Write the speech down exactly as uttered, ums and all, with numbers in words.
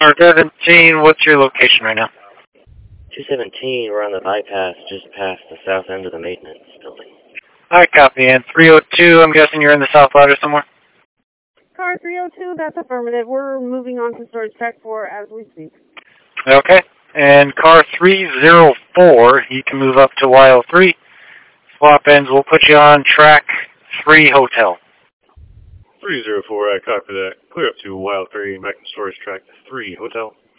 R seventeen, what's your location right now? two seventeen, we're on the bypass just past the south end of the maintenance building. Alright, copy. And three oh two, I'm guessing you're in the South Ladder somewhere? Car three oh two, that's affirmative. We're moving on to storage track four as we speak. Okay. And car three oh four, you can move up to Y L three. Swap ends, we'll put you on track three hotel. three oh four, I copy that. Clear up to Y L three, back to storage track three hotel.